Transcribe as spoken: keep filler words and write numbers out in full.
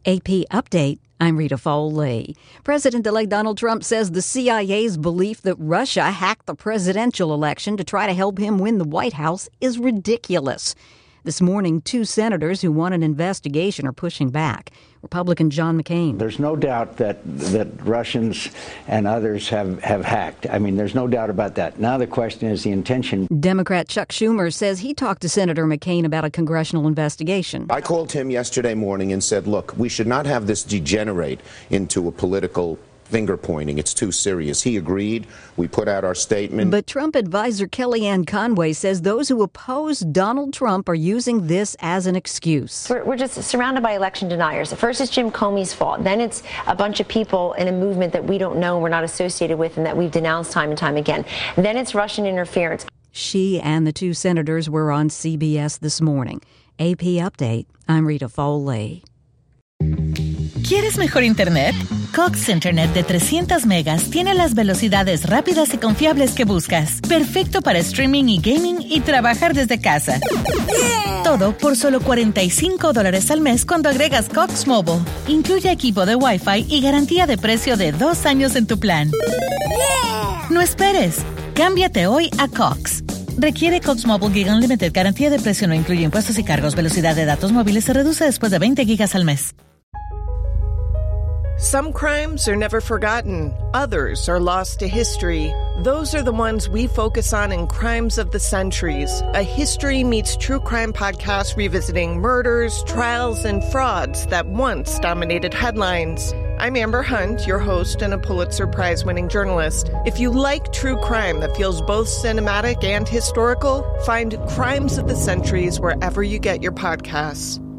A P Update. I'm Rita Foley. President-elect Donald Trump says the C I A's belief that Russia hacked the presidential election to try to help him win the White House is ridiculous. This morning, two senators who want an investigation are pushing back. Republican John McCain. There's no doubt that that Russians and others have, have hacked. I mean, there's no doubt about that. Now the question is the intention. Democrat Chuck Schumer says he talked to Senator McCain about a congressional investigation. I called him yesterday morning and said, look, we should not have this degenerate into a political finger pointing. It's too serious. He agreed. We put out our statement. But Trump advisor Kellyanne Conway says those who oppose Donald Trump are using this as an excuse. We're, we're just surrounded by election deniers. At first it's Jim Comey's fault. Then it's a bunch of people in a movement that we don't know, we're not associated with, and that we've denounced time and time again. And then it's Russian interference. She and the two senators were on C B S this morning. A P Update. I'm Rita Foley. ¿Quieres mejor internet? Cox Internet de trescientos megas tiene las velocidades rápidas y confiables que buscas. Perfecto para streaming y gaming y trabajar desde casa. Yeah. Todo por solo cuarenta y cinco dólares al mes cuando agregas Cox Mobile. Incluye equipo de Wi-Fi y garantía de precio de dos años en tu plan. Yeah. No esperes. Cámbiate hoy a Cox. Requiere Cox Mobile Gig Unlimited. Garantía de precio no incluye impuestos y cargos. Velocidad de datos móviles se reduce después de veinte gigas al mes. Some crimes are never forgotten. Others are lost to history. Those are the ones we focus on in Crimes of the Centuries, a history meets true crime podcast revisiting murders, trials, and frauds that once dominated headlines. I'm Amber Hunt, your host and a Pulitzer Prize-winning journalist. If you like true crime that feels both cinematic and historical, find Crimes of the Centuries wherever you get your podcasts.